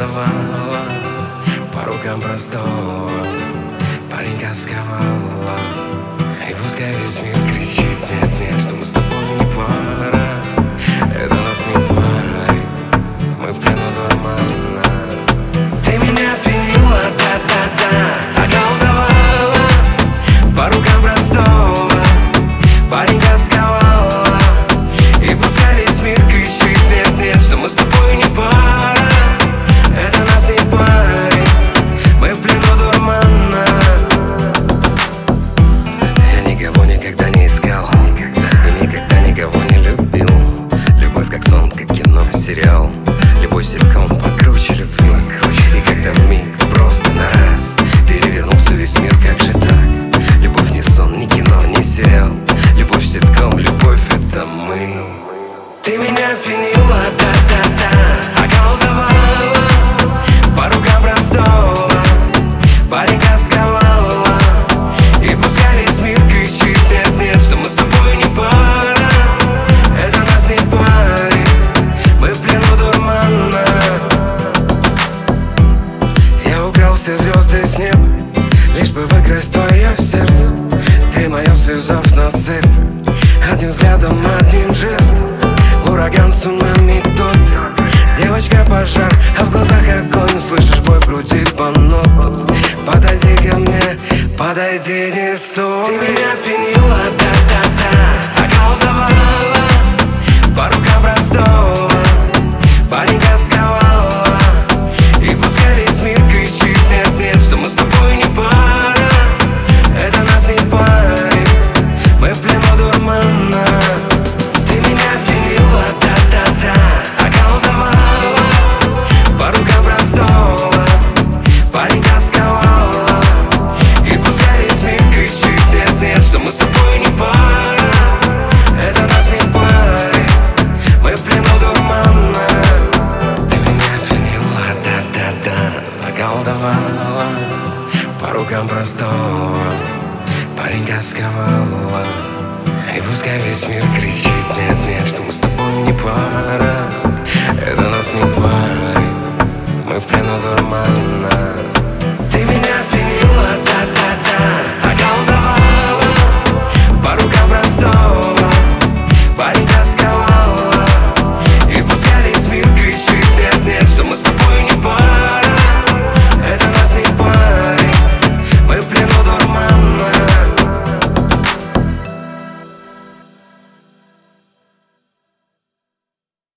околдовала, по рукам простого паренька сковала. И пускай весь мир кричит: нет, нет, что мы с тобой не пара. Это нас не парит, мы в плену дурмана. Ты меня пьянила, да-да-да, околдовала, по рукам простого паренька сковала. И пускай весь мир кричит: нет, нет, что мы с тобой не пара. Это нас не парит, мы в плену дурмана. Я никого никогда не искал, и никогда никого не любил. Любовь как сон, как кино, сериал, любой ситком покруче любви. И когда вмиг просто на раз перевернулся весь мир, как же так? Любовь не сон, не кино, не сериал, любовь ситком, любовь это мы. Ты меня пьянила, да-да-да, околдовала, по рукам простого паренька сковала. И пускай весь мир кричит: нет, нет, что мы с тобой не пара. Это нас не парит, мы в плену дурмана. Я украл все звезды с неба, лишь бы выкрасть твое сердце. Ты мое, связав на цепь, одним взглядом, одним жестом. Ураган, цунами, кто-то, девочка, пожар, а в глазах огонь. Слышишь бой в груди по нотам. Подойди ко мне, подойди, не стой. Ты меня пьянила, да-да-да, околдовала, по рукам простого паренька сковала. И пускай весь мир кричит: нет, нет, что мы с тобой не пара. Это нас не парит, мы в плену дурмана. Ты меня пьянила, да-да-да, околдовала, по рукам простого паренька сковала. И пускай весь мир кричит: нет, нет, что мы с тобой не пара. Это нас не парит, мы в плену дурмана. Ты меня пьянила, да-да-да, околдовала, по рукам простого паренька сковала. И пускай весь мир кричит: нет,